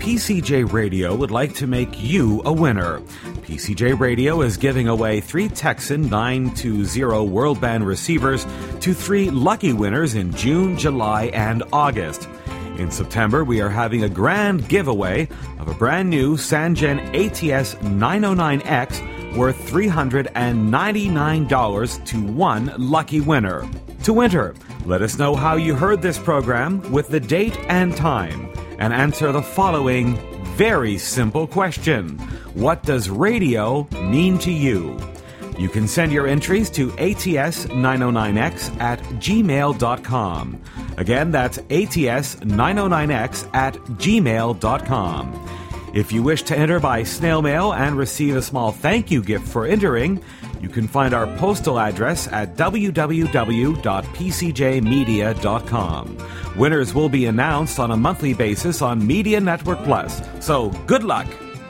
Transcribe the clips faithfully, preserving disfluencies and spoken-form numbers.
P C J Radio would like to make you a winner. P C J Radio is giving away three Texan nine two zero World Band receivers to three lucky winners in June, July, and August. In September, we are having a grand giveaway of a brand new Sangen A T S nine oh nine X worth three hundred ninety-nine dollars to one lucky winner. To enter, let us know how you heard this program with the date and time, and answer the following very simple question. What does radio mean to you? You can send your entries to A T S nine oh nine X at gmail dot com. Again, that's A T S nine oh nine X at gmail dot com. If you wish to enter by snail mail and receive a small thank you gift for entering, you can find our postal address at w w w dot p c j media dot com. Winners will be announced on a monthly basis on Media Network Plus. So, good luck!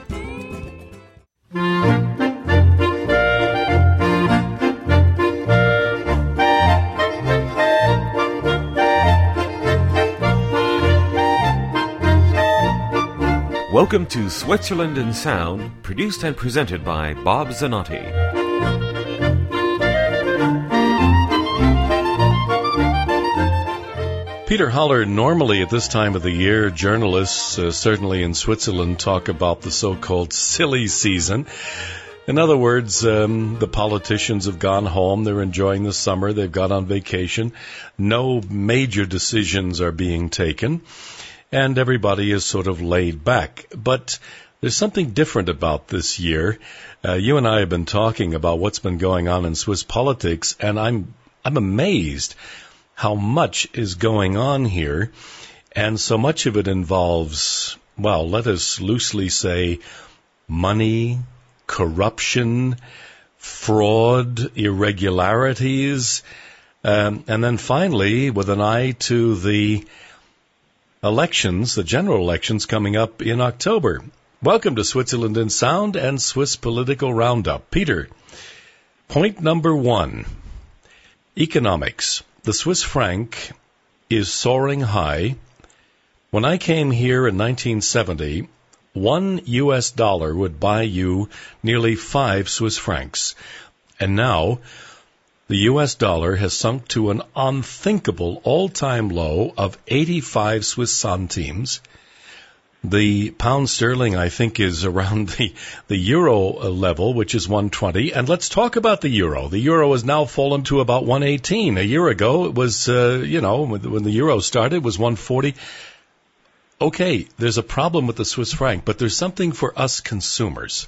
Welcome to Switzerland in Sound, produced and presented by Bob Zanotti. Peter Holler, normally at this time of the year, journalists, uh, certainly in Switzerland, talk about the so-called silly season. In other words, um, the politicians have gone home, they're enjoying the summer, they've got on vacation, no major decisions are being taken, and everybody is sort of laid back. But there's something different about this year. Uh, you and I have been talking about what's been going on in Swiss politics, and I'm I'm amazed how much is going on here, and so much of it involves, well, let us loosely say, money, corruption, fraud, irregularities, um, and then finally, with an eye to the elections, the general elections coming up in October. Welcome to Switzerland in Sound and Swiss Political Roundup. Peter, point number one, economics. The Swiss franc is soaring high. When I came here in nineteen seventy, one U S dollar would buy you nearly five Swiss francs. And now, the U S dollar has sunk to an unthinkable all-time low of eighty-five Swiss centimes. The pound sterling, I think, is around the, the euro level, which is one twenty. And let's talk about the euro. The euro has now fallen to about one eighteen. A year ago, it was, uh, you know, when the euro started, it was one forty. Okay, there's a problem with the Swiss franc, but there's something for us consumers.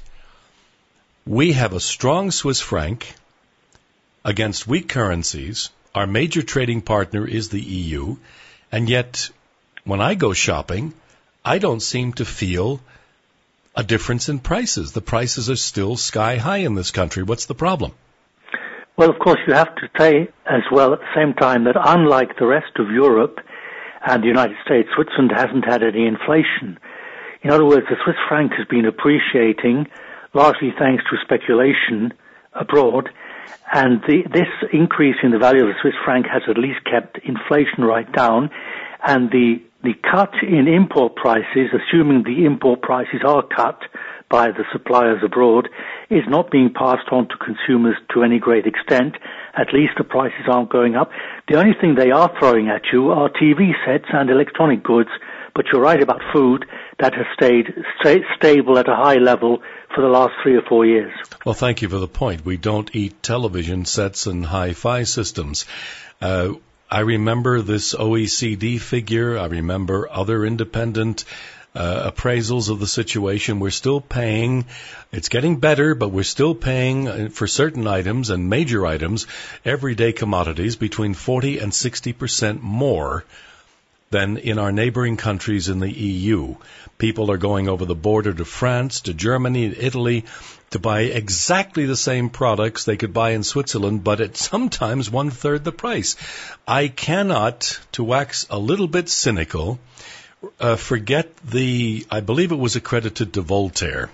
We have a strong Swiss franc against weak currencies. Our major trading partner is the E U, and yet when I go shopping, I don't seem to feel a difference in prices. The prices are still sky high in this country. What's the problem? Well, of course, you have to say as well at the same time that unlike the rest of Europe and the United States, Switzerland hasn't had any inflation. In other words, the Swiss franc has been appreciating largely thanks to speculation abroad. And the, this increase in the value of the Swiss franc has at least kept inflation right down. And the, the cut in import prices, assuming the import prices are cut by the suppliers abroad, is not being passed on to consumers to any great extent. At least the prices aren't going up. The only thing they are throwing at you are T V sets and electronic goods. But you're right about food. That has stayed sta- stable at a high level for the last three or four years. Well, thank you for the point. We don't eat television sets and hi-fi systems. Uh, I remember this O E C D figure. I remember other independent uh, appraisals of the situation. We're still paying. It's getting better, but we're still paying for certain items and major items, everyday commodities, between forty and sixty percent more than in our neighboring countries in the E U. People are going over the border to France, to Germany, to Italy, to buy exactly the same products they could buy in Switzerland, but at sometimes one-third the price. I cannot, to wax a little bit cynical, uh, forget the, I believe it was accredited to Voltaire.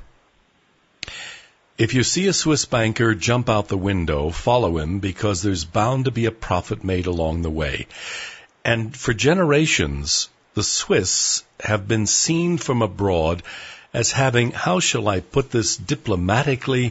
If you see a Swiss banker jump out the window, follow him, because there's bound to be a profit made along the way. And for generations, the Swiss have been seen from abroad as having, how shall I put this diplomatically,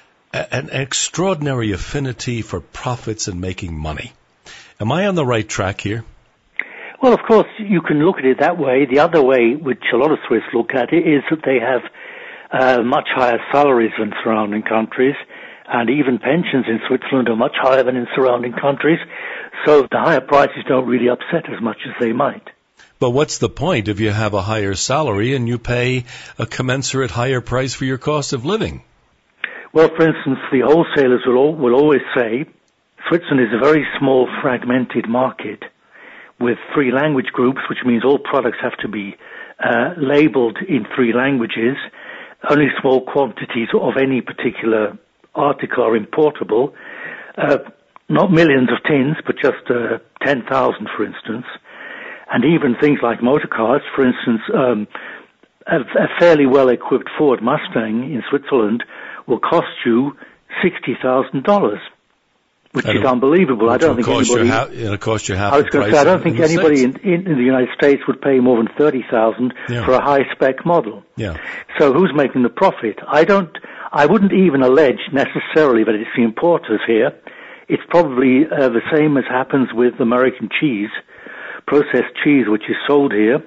an extraordinary affinity for profits and making money. Am I on the right track here? Well, of course, you can look at it that way. The other way, which a lot of Swiss look at it, is that they have uh, much higher salaries than surrounding countries, and even pensions in Switzerland are much higher than in surrounding countries, so the higher prices don't really upset as much as they might. But what's the point if you have a higher salary and you pay a commensurate higher price for your cost of living? Well, for instance, the wholesalers will, all, will always say Switzerland is a very small, fragmented market with three language groups, which means all products have to be uh, labeled in three languages. Only small quantities of any particular article are importable. Uh, not millions of tins, but just uh, ten thousand, for instance. And even things like motor cars, for instance, um, a, a fairly well-equipped Ford Mustang in Switzerland will cost you sixty thousand dollars, which and is unbelievable. I don't think anybody. Ha- it'll cost you half I was the going to price say, I don't think in anybody in, in, in the United States would pay more than thirty thousand yeah. for a high-spec model. Yeah. So who's making the profit? I don't. I wouldn't even allege necessarily that it's the importers here. It's probably uh, the same as happens with American cheese, processed cheese, which is sold here.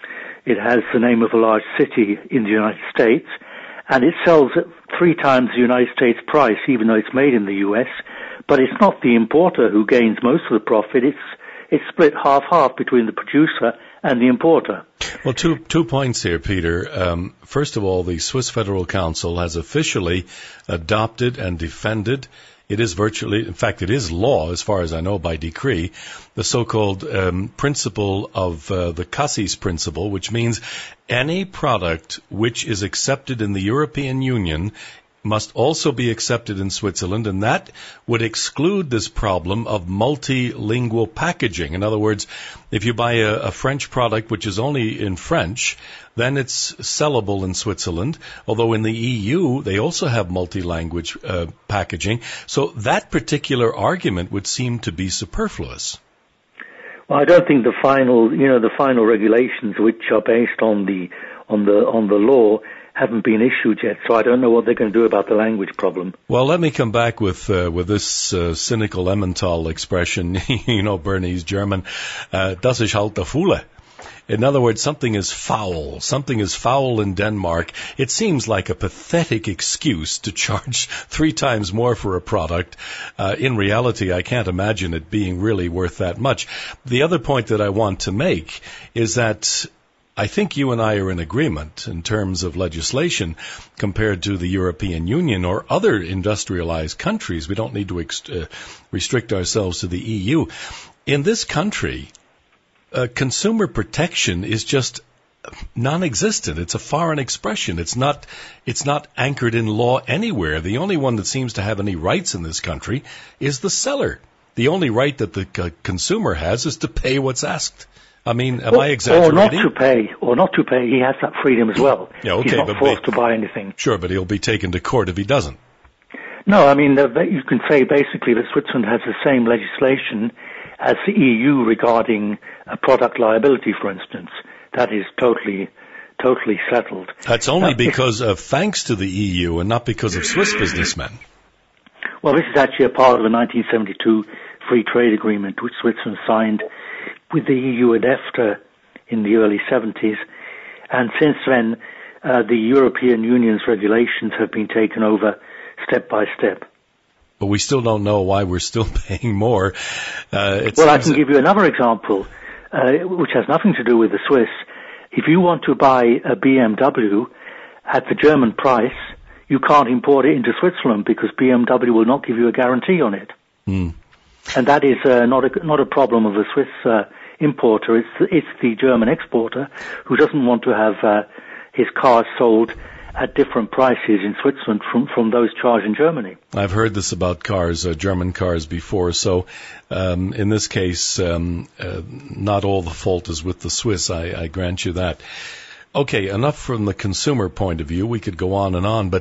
It has the name of a large city in the United States, and it sells at three times the United States price, even though it's made in the U S. But it's not the importer who gains most of the profit. It's it's split half-half between the producer and the importer. Well, two two points here, Peter. Um, first of all, the Swiss Federal Council has officially adopted and defended. It is virtually, in fact, it is law, as far as I know, by decree, the so-called um, principle of uh, the Cassis principle, which means any product which is accepted in the European Union must also be accepted in Switzerland, and that would exclude this problem of multilingual packaging. In other words, if you buy a, a French product which is only in French, then it's sellable in Switzerland, although in the E U they also have multi-language uh, packaging. So that particular argument would seem to be superfluous. Well, I don't think the final, you know, the final regulations, which are based on the on the on the law, haven't been issued yet, so I don't know what they're going to do about the language problem. Well, let me come back with uh, with this uh, cynical Emmental expression, you know, Bernese German, uh, das ist halt der Fuhle. In other words, something is foul. Something is foul in Denmark. It seems like a pathetic excuse to charge three times more for a product. Uh, in reality, I can't imagine it being really worth that much. The other point that I want to make is that I think you and I are in agreement in terms of legislation compared to the European Union or other industrialized countries. We don't need to ex- uh, restrict ourselves to the E U. In this country, uh, consumer protection is just non-existent. It's a foreign expression. It's not, it's not anchored in law anywhere. The only one that seems to have any rights in this country is the seller. The only right that the uh, consumer has is to pay what's asked. I mean, am or, I exaggerating? Or not to pay, or not to pay. He has that freedom as well. Yeah, okay, He's not but forced be, to buy anything. Sure, but he'll be taken to court if he doesn't. No, I mean, uh, you can say basically that Switzerland has the same legislation as the E U regarding uh, product liability, for instance. That is totally, totally settled. That's only uh, because of thanks to the E U and not because of Swiss businessmen. Well, this is actually a part of the nineteen seventy-two Free Trade Agreement, which Switzerland signed with the E U and EFTA in the early seventies. And since then, uh, the European Union's regulations have been taken over step by step. But we still don't know why we're still paying more. Uh, well, I can give you another example, uh, which has nothing to do with the Swiss. If you want to buy a B M W at the German price, you can't import it into Switzerland because B M W will not give you a guarantee on it. Mm. And that is uh, not a not a problem of the Swiss uh, importer. It's it's the German exporter who doesn't want to have uh, his cars sold at different prices in Switzerland from from those charged in Germany. I've heard this about cars, uh, German cars, before. So um, in this case, um, uh, not all the fault is with the Swiss. I, I grant you that. Okay, enough from the consumer point of view. We could go on and on, but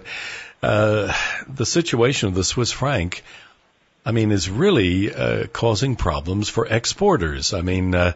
uh, the situation of the Swiss franc, I mean, is really uh, causing problems for exporters. I mean, uh,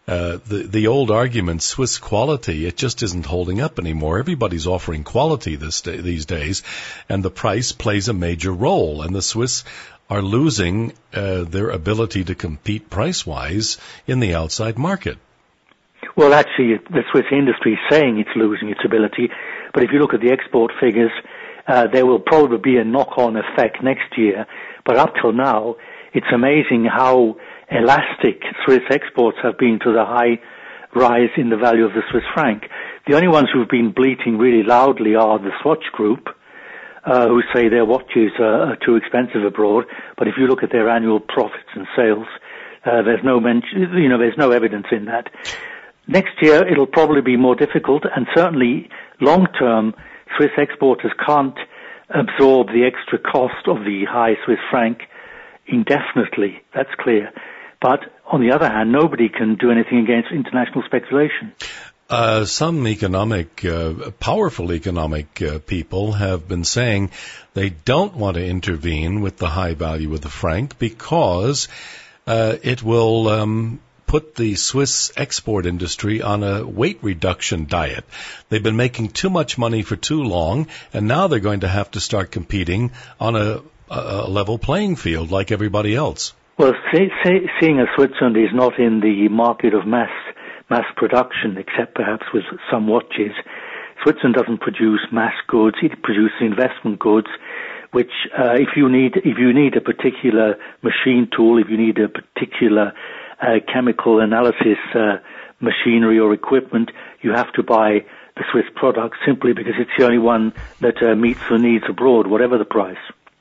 Uh, the the old argument, Swiss quality, it just isn't holding up anymore. Everybody's offering quality this day, these days, and the price plays a major role. And the Swiss are losing uh, their ability to compete price-wise in the outside market. Well, actually, the Swiss industry is saying it's losing its ability, but if you look at the export figures, uh, there will probably be a knock-on effect next year. But up till now, it's amazing how elastic Swiss exports have been to the high rise in the value of the Swiss franc. The only ones who've been bleating really loudly are the Swatch Group, uh, who say their watches are, are too expensive abroad. But if you look at their annual profits and sales, uh, there's no mention, you know, there's no evidence in that. Next year, it'll probably be more difficult, and certainly long-term, Swiss exporters can't absorb the extra cost of the high Swiss franc indefinitely. That's clear. But on the other hand, nobody can do anything against international speculation. Uh, some economic, uh, powerful economic uh, people have been saying they don't want to intervene with the high value of the franc because uh, it will um, put the Swiss export industry on a weight reduction diet. They've been making too much money for too long, and now they're going to have to start competing on a, a level playing field like everybody else. Well, see, see, seeing as Switzerland is not in the market of mass mass production, except perhaps with some watches, Switzerland doesn't produce mass goods. It produces investment goods, which uh, if you need if you need a particular machine tool, if you need a particular uh, chemical analysis uh, machinery or equipment, you have to buy the Swiss product simply because it's the only one that uh, meets the needs abroad, whatever the price.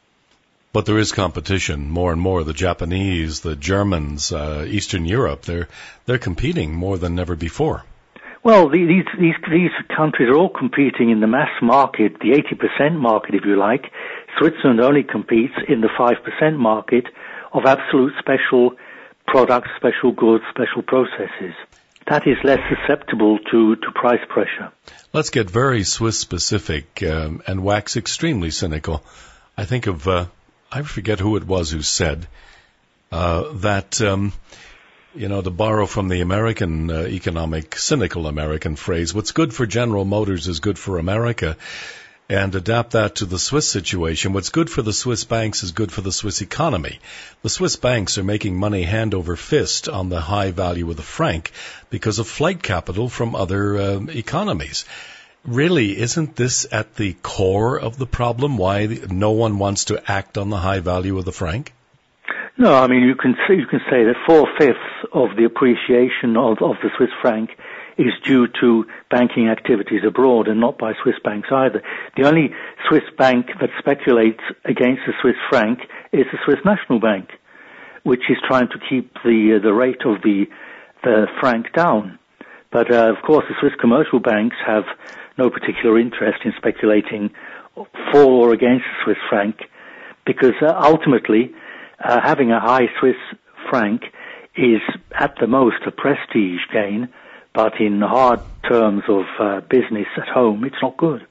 But there is competition more and more. The Japanese, the Germans, uh, Eastern Europe, they're they're competing more than ever before. Well, the, these these these countries are all competing in the mass market, the eighty percent market, if you like. Switzerland only competes in the five percent market of absolute special products, special goods, special processes. That is less susceptible to, to price pressure. Let's get very Swiss-specific um, and wax extremely cynical. I think of... Uh, I forget who it was who said uh, that, um, you know, to borrow from the American uh, economic, cynical American phrase, what's good for General Motors is good for America, and adapt that to the Swiss situation. What's good for the Swiss banks is good for the Swiss economy. The Swiss banks are making money hand over fist on the high value of the franc because of flight capital from other um, economies. Really, isn't this at the core of the problem, why no one wants to act on the high value of the franc? No, I mean, you can say, you can say that four-fifths of the appreciation of, of the Swiss franc is due to banking activities abroad and not by Swiss banks either. The only Swiss bank that speculates against the Swiss franc is the Swiss National Bank, which is trying to keep the, uh, the rate of the, the franc down. But, uh, of course, the Swiss commercial banks have no particular interest in speculating for or against the Swiss franc, because uh, ultimately uh, having a high Swiss franc is at the most a prestige gain, but in hard terms of uh, business at home, it's not good.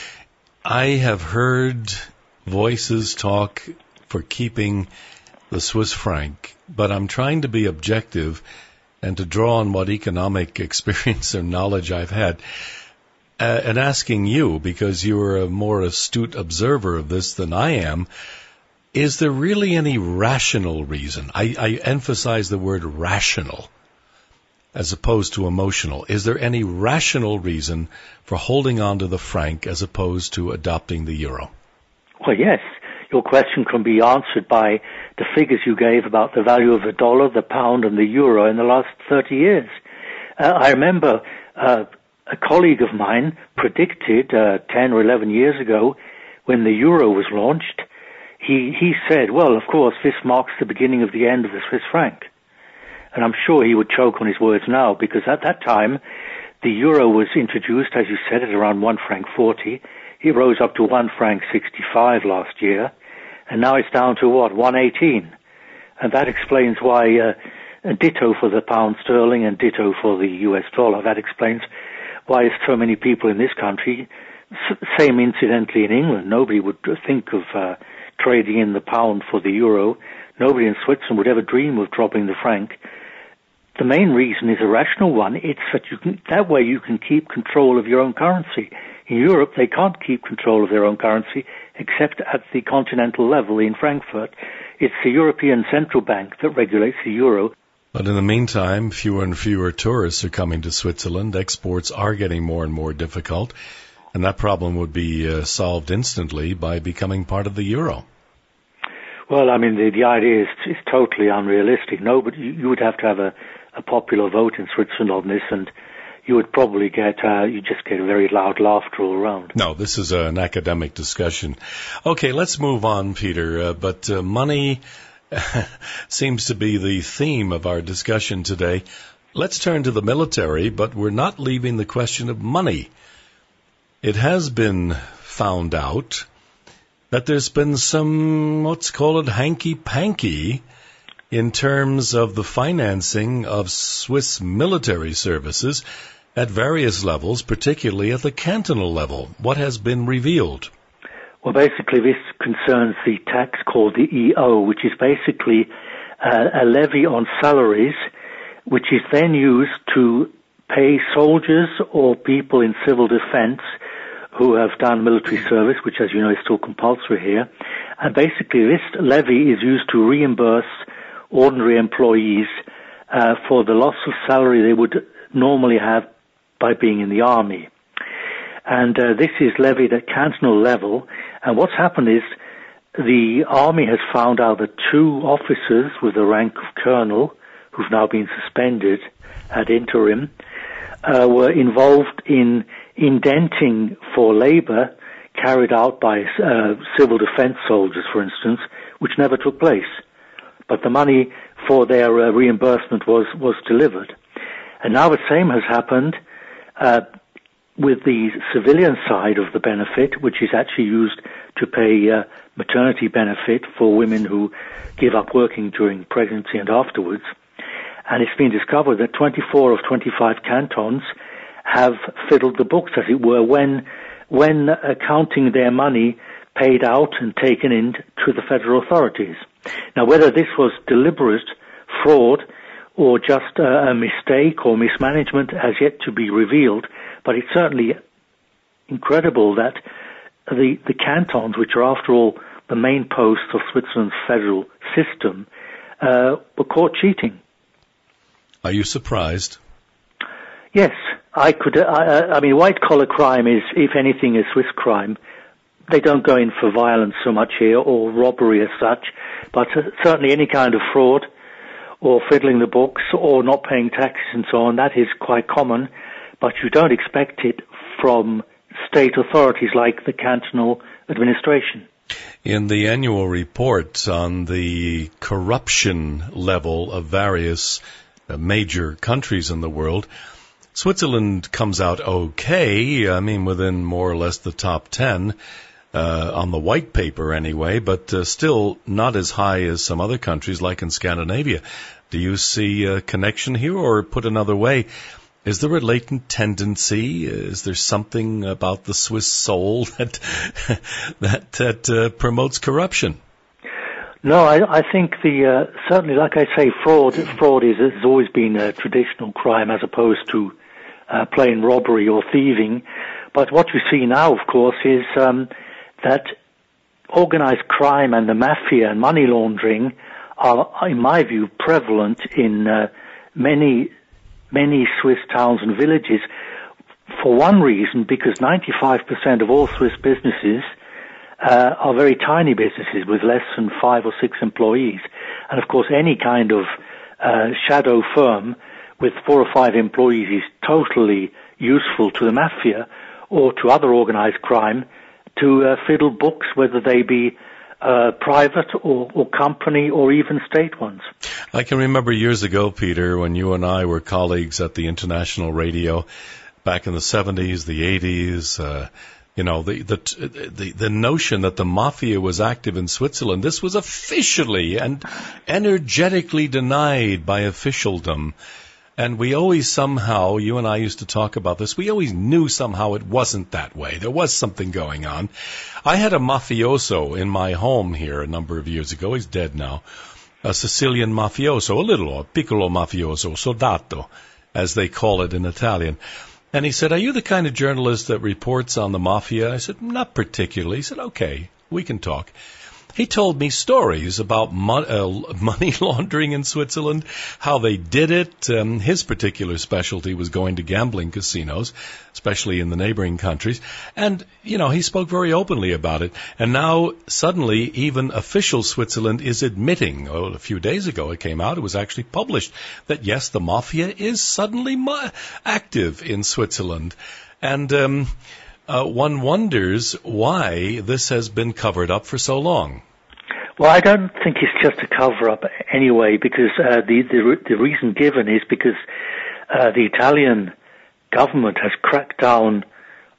I have heard voices talk for keeping the Swiss franc, but I'm trying to be objective and to draw on what economic experience or knowledge I've had. Uh, and asking you, because you're a more astute observer of this than I am, is there really any rational reason? I, I emphasize the word rational as opposed to emotional. Is there any rational reason for holding on to the franc as opposed to adopting the euro? Well, yes. Your question can be answered by the figures you gave about the value of the dollar, the pound, and the euro in the last thirty years. Uh, I remember... Uh, A colleague of mine predicted uh, ten or eleven years ago, when the euro was launched, he, he said, well, of course, this marks the beginning of the end of the Swiss franc. And I'm sure he would choke on his words now, because at that time, the euro was introduced, as you said, at around one franc forty. It rose up to one franc sixty-five last year, and now it's down to, what, one eighteen. And that explains why, uh, ditto for the pound sterling and ditto for the U S dollar. That explains why so many people in this country, same incidentally in England, nobody would think of uh, trading in the pound for the euro. Nobody in Switzerland would ever dream of dropping the franc. the main reason is a rational one. It's that you can, that way you can keep control of your own currency. In Europe, they can't keep control of their own currency except at the continental level in Frankfurt. It's the European Central Bank that regulates the euro. But in the meantime, fewer and fewer tourists are coming to Switzerland. Exports are getting more and more difficult. And that problem would be uh, solved instantly by becoming part of the euro. Well, I mean, the, the idea is, is totally unrealistic. No, but you, you would have to have a, a popular vote in Switzerland on this, and you would probably get, uh, you just get a very loud laughter all around. No, this is an academic discussion. Okay, let's move on, Peter. Uh, but uh, money seems to be the theme of our discussion today. Let's turn to the military, but we're not leaving the question of money. It has been found out that there's been some, let's call it hanky-panky, in terms of the financing of Swiss military services at various levels, particularly at the cantonal level. What has been revealed? Well, basically this concerns the tax called the E O, which is basically uh, a levy on salaries, which is then used to pay soldiers or people in civil defense who have done military service, which, as you know, is still compulsory here. And basically this levy is used to reimburse ordinary employees uh, for the loss of salary they would normally have by being in the army. And uh, this is levied at cantonal level. And what's happened is the army has found out that two officers with the rank of colonel, who've now been suspended ad interim, uh, were involved in indenting for labor carried out by uh, civil defense soldiers, for instance, which never took place. But the money for their uh, reimbursement was, was delivered. And now the same has happened uh, with the civilian side of the benefit, which is actually used to pay uh, maternity benefit for women who give up working during pregnancy and afterwards. And it's been discovered that twenty-four of twenty-five cantons have fiddled the books, as it were, when when accounting their money paid out and taken in to the federal authorities. Now, whether this was deliberate fraud or just a, a mistake or mismanagement has yet to be revealed, but it's certainly incredible that the, the cantons, which are after all the main posts of Switzerland's federal system, uh, were caught cheating. Are you surprised? Yes, I could. I, I mean, white-collar crime is, if anything, a Swiss crime. They don't go in for violence so much here, or robbery as such, but uh, certainly any kind of fraud, or fiddling the books, or not paying taxes and so on, that is quite common, but you don't expect it from state authorities like the cantonal administration. In the annual report on the corruption level of various uh, major countries in the world, Switzerland comes out okay, I mean, within more or less the top ten, uh, on the white paper anyway, but uh, still not as high as some other countries like in Scandinavia. Do you see a connection here, or put another way, is there a latent tendency? Is there something about the Swiss soul that that, that uh, promotes corruption? No, I, I think the uh, certainly, like I say, fraud fraud is has always been a traditional crime as opposed to uh, plain robbery or thieving. But what we see now, of course, is um, that organized crime and the mafia and money laundering are, in my view, prevalent in uh, many many Swiss towns and villages. For one reason, because ninety-five percent of all Swiss businesses Uh, are very tiny businesses with less than five or six employees. And of course, any kind of uh, shadow firm with four or five employees is totally useful to the mafia or to other organized crime to uh, fiddle books, whether they be uh, private or, or company or even state ones. I can remember years ago, Peter, when you and I were colleagues at the international radio back in the seventies, the eighties, uh, You know, the, the, the, the notion that the mafia was active in Switzerland, this was officially and energetically denied by officialdom. And we always somehow, you and I used to talk about this, we always knew somehow it wasn't that way. There was something going on. I had a mafioso in my home here a number of years ago. He's dead now. a Sicilian mafioso, a little, a piccolo mafioso, soldato, as they call it in Italian. And he said, are you the kind of journalist that reports on the mafia? I said, not particularly. He said, okay, we can talk. He told me stories about mo- uh, money laundering in Switzerland, how they did it. Um, his particular specialty was going to gambling casinos, especially in the neighboring countries. And, you know, he spoke very openly about it. And now, suddenly, even official Switzerland is admitting, oh, a few days ago it came out, it was actually published, that yes, the mafia is suddenly mo- active in Switzerland. And um Uh, one wonders why this has been covered up for so long. Well, I don't think it's just a cover-up anyway, because uh, the, the the reason given is because uh, the Italian government has cracked down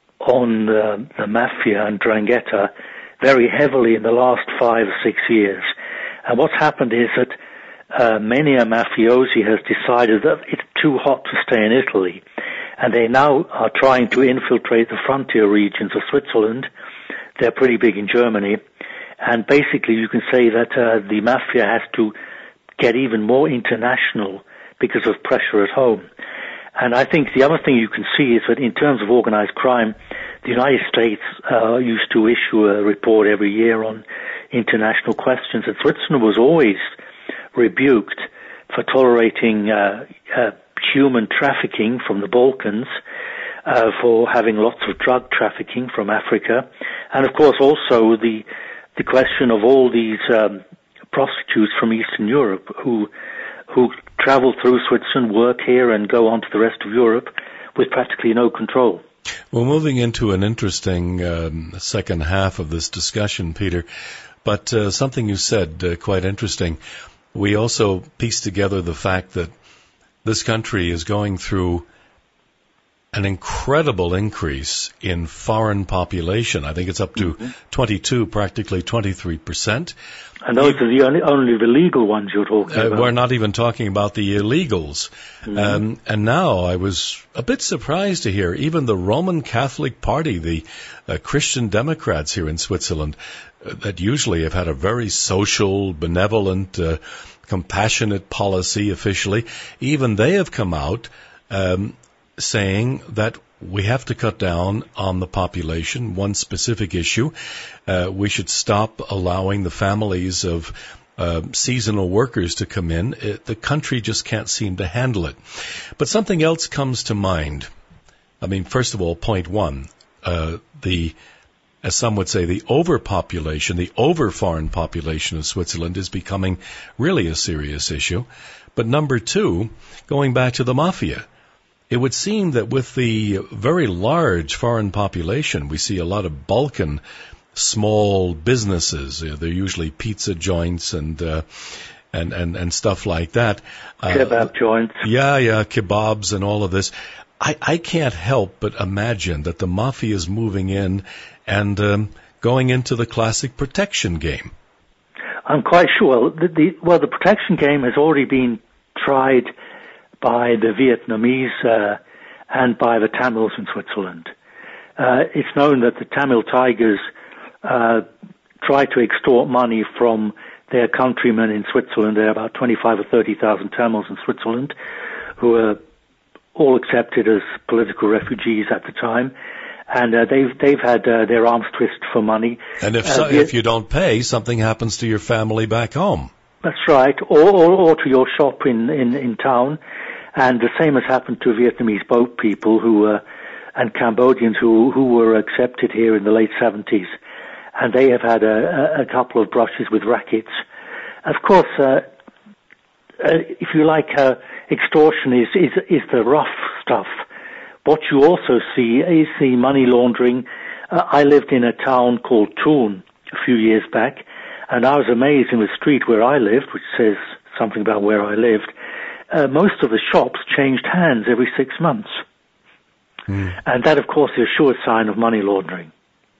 on uh, the mafia and 'ndrangheta very heavily in the last five or six years. And what's happened is that uh, many a mafiosi has decided that it's too hot to stay in Italy. And they now are trying to infiltrate the frontier regions of Switzerland. They're pretty big in Germany. And basically you can say that uh, the mafia has to get even more international because of pressure at home. And I think the other thing you can see is that in terms of organized crime, the United States uh, used to issue a report every year on international questions. And Switzerland was always rebuked for tolerating uh, uh human trafficking from the Balkans, uh, for having lots of drug trafficking from Africa, and of course also the the question of all these um, prostitutes from Eastern Europe who who travel through Switzerland, work here, and go on to the rest of Europe with practically no control. Well, moving into an interesting um, second half of this discussion, Peter, but uh, something you said uh, quite interesting. We also pieced together the fact that this country is going through an incredible increase in foreign population. I think it's up to mm-hmm. twenty-two, practically twenty-three percent. And those are the only, only the legal ones you're talking uh, about. We're not even talking about the illegals. Mm-hmm. Um, and now I was a bit surprised to hear even the Roman Catholic Party, the uh, Christian Democrats here in Switzerland, uh, that usually have had a very social, benevolent, uh, compassionate policy officially, even they have come out um, saying that we have to cut down on the population, one specific issue. Uh, we should stop allowing the families of uh, seasonal workers to come in. It, the country just can't seem to handle it. But something else comes to mind. I mean, first of all, point one, uh, the as some would say, the overpopulation, the over-foreign population of Switzerland is becoming really a serious issue. But number two, going back to the mafia, it would seem that with the very large foreign population, we see a lot of Balkan small businesses. They're usually pizza joints and uh, and, and, and stuff like that. Kebab uh, joints. Yeah, yeah, kebabs and all of this. I, I can't help but imagine that the mafia is moving in and um, going into the classic protection game. I'm quite sure. The, the, well, the protection game has already been tried by the Vietnamese uh, and by the Tamils in Switzerland. Uh, it's known that the Tamil Tigers uh, try to extort money from their countrymen in Switzerland. There are about twenty-five or thirty thousand Tamils in Switzerland who are all accepted as political refugees at the time. And uh, they've they've had uh, their arms twisted for money. And if so, uh, if you don't pay, something happens to your family back home. That's right, or or, or to your shop in, in, in town. And the same has happened to Vietnamese boat people who uh, and Cambodians who who were accepted here in the late seventies, and they have had a, a couple of brushes with rackets. Of course, uh, uh, if you like, uh, extortion is, is is the rough stuff. What you also see is the money laundering. Uh, I lived in a town called Thun a few years back, and I was amazed in the street where I lived, which says something about where I lived. Uh, most of the shops changed hands every six months. Mm. And that, of course, is a sure sign of money laundering.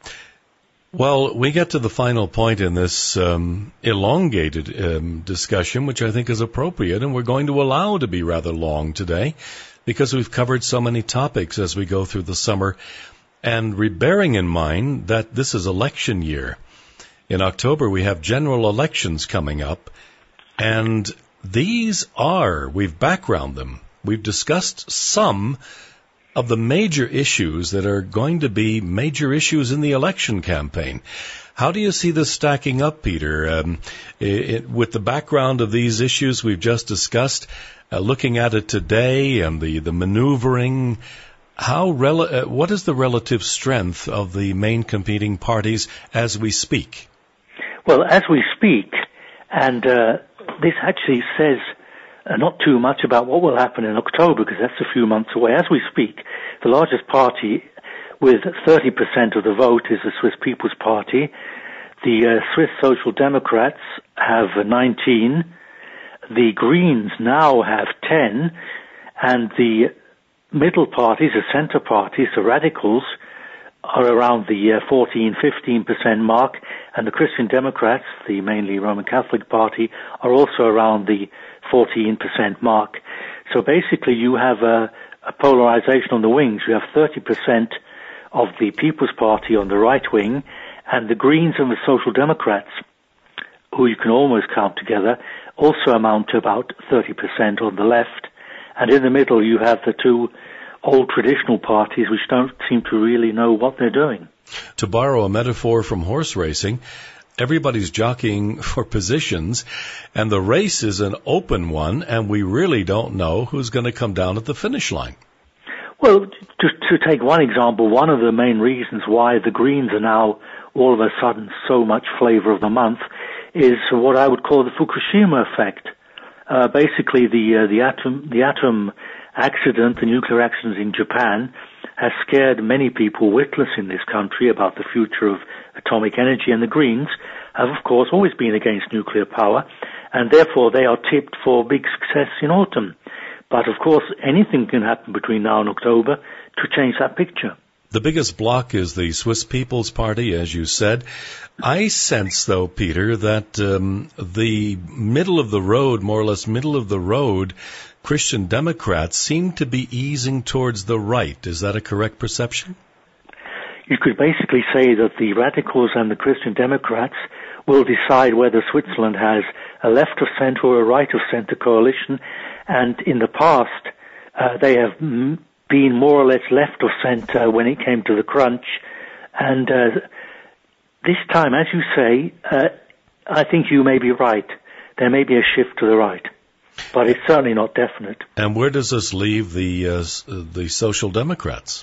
Well, we get to the final point in this um, elongated um, discussion, which I think is appropriate, and we're going to allow to be rather long today, because we've covered so many topics as we go through the summer, and re- bearing in mind that this is election year. In October, we have general elections coming up, And these are, we've background them, we've discussed some of the major issues that are going to be major issues in the election campaign. How do you see this stacking up, Peter? Um, it, with the background of these issues we've just discussed, uh, looking at it today and the, the maneuvering, how rel- uh, what is the relative strength of the main competing parties as we speak? Well, as we speak, and uh, this actually says uh, not too much about what will happen in October, because that's a few months away. As we speak, the largest party with thirty percent of the vote is the Swiss People's Party. The uh, Swiss Social Democrats have nineteen. The Greens now have ten. And the middle parties, the center parties, the radicals, are around the uh, fourteen, fifteen percent mark. And the Christian Democrats, the mainly Roman Catholic Party, are also around the fourteen percent mark. So basically you have a, a polarization on the wings. You have thirty percent of the People's Party on the right wing, and the Greens and the Social Democrats, who you can almost count together, also amount to about thirty percent on the left. And in the middle you have the two old traditional parties which don't seem to really know what they're doing. To borrow a metaphor from horse racing, everybody's jockeying for positions, and the race is an open one, and we really don't know who's going to come down at the finish line. Well, to, to take one example, one of the main reasons why the Greens are now all of a sudden so much flavor of the month is what I would call the Fukushima effect. Uh, basically, the uh, the atom the atom accident, the nuclear accident in Japan, has scared many people witless in this country about the future of atomic energy, and the Greens have, of course, always been against nuclear power, and therefore they are tipped for big success in autumn. But, of course, anything can happen between now and October to change that picture. The biggest bloc is the Swiss People's Party, as you said. I sense, though, Peter, that um, the middle of the road, more or less middle of the road, Christian Democrats seem to be easing towards the right. Is that a correct perception? You could basically say that the radicals and the Christian Democrats will decide whether Switzerland has a left-of-centre or a right-of-centre coalition. And in the past, uh, they have m- been more or less left-of-centre when it came to the crunch. And uh, this time, as you say, uh, I think you may be right. There may be a shift to the right. But it's certainly not definite. And where does this leave the uh, the Social Democrats?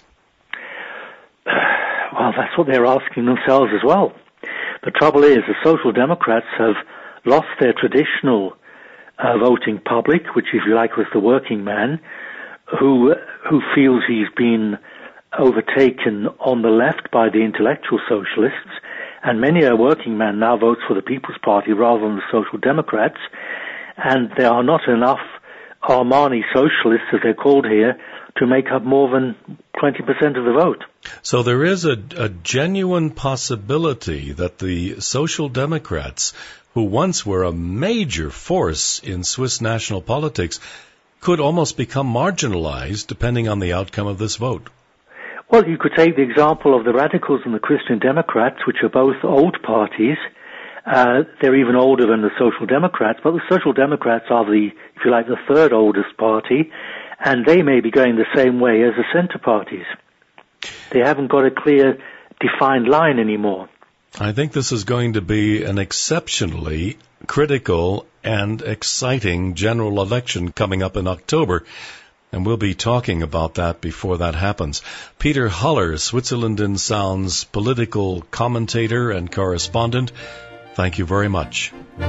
Well, that's what they're asking themselves as well. The trouble is, the Social Democrats have lost their traditional uh, voting public, which, if you like, was the working man, who who feels he's been overtaken on the left by the intellectual socialists, and many a working man now votes for the People's Party rather than the Social Democrats. And there are not enough Armani socialists, as they're called here, to make up more than twenty percent of the vote. So there is a, a genuine possibility that the Social Democrats, who once were a major force in Swiss national politics, could almost become marginalized depending on the outcome of this vote. Well, you could take the example of the Radicals and the Christian Democrats, which are both old parties. Uh, they're even older than the Social Democrats, but the Social Democrats are the, if you like, the third oldest party, and they may be going the same way as the centre parties. They haven't got a clear, defined line anymore. I think this is going to be an exceptionally critical and exciting general election coming up in October, and we'll be talking about that before that happens. Peter Huller, Switzerland in Sound's political commentator and correspondent, thank you very much.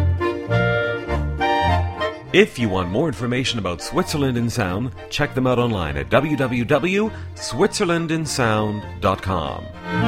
If you want more information about Switzerland in Sound, check them out online at w w w dot switzerland in sound dot com.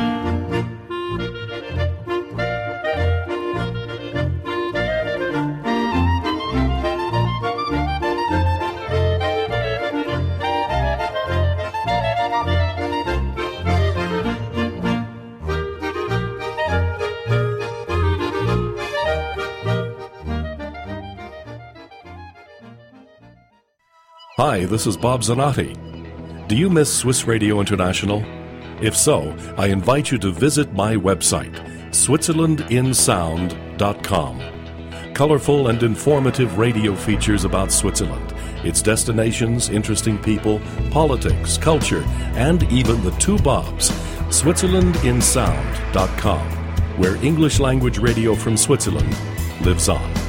Hi, this is Bob Zanotti. Do you miss Swiss Radio International? If so, I invite you to visit my website, switzerland in sound dot com. colorful and informative radio features about Switzerland, its destinations, interesting people, politics, culture, and even the two Bobs. Switzerland In Sound dot com, where English language radio from Switzerland lives on.